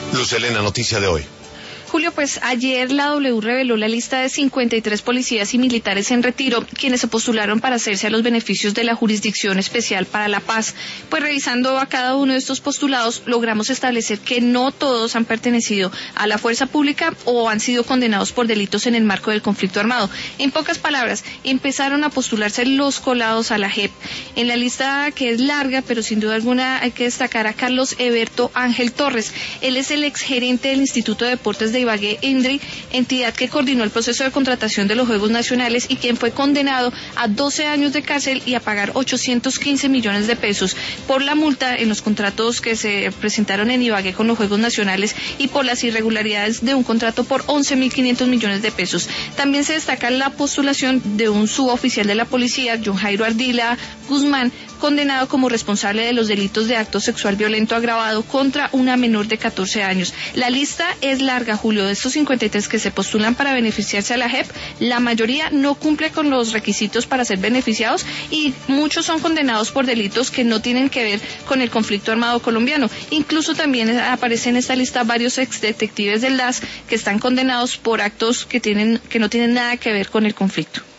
Luz Helena, noticia de hoy. Julio, pues ayer la W reveló la lista de 53 policías y militares en retiro, quienes se postularon para hacerse a los beneficios de la Jurisdicción Especial para la Paz. Pues revisando a cada uno de estos postulados, logramos establecer que no todos han pertenecido a la fuerza pública o han sido condenados por delitos en el marco del conflicto armado. En pocas palabras, empezaron a postularse los colados a la JEP. En la lista, que es larga, pero sin duda alguna hay que destacar a Carlos Eberto Ángel Torres. Él es el exgerente del Instituto de Deportes de Ibagué, INDRI, entidad que coordinó el proceso de contratación de los Juegos Nacionales y quien fue condenado a 12 años de cárcel y a pagar 815 millones de pesos por la multa en los contratos que se presentaron en Ibagué con los Juegos Nacionales y por las irregularidades de un contrato por 11.500 millones de pesos. También se destaca la postulación de un suboficial de la policía, John Jairo Ardila Guzmán, condenado como responsable de los delitos de acto sexual violento agravado contra una menor de 14 años. La lista es larga, Julio. De estos 53 que se postulan para beneficiarse a la JEP, la mayoría no cumple con los requisitos para ser beneficiados y muchos son condenados por delitos que no tienen que ver con el conflicto armado colombiano. Incluso también aparecen en esta lista varios exdetectives del DAS que están condenados por actos que no tienen nada que ver con el conflicto.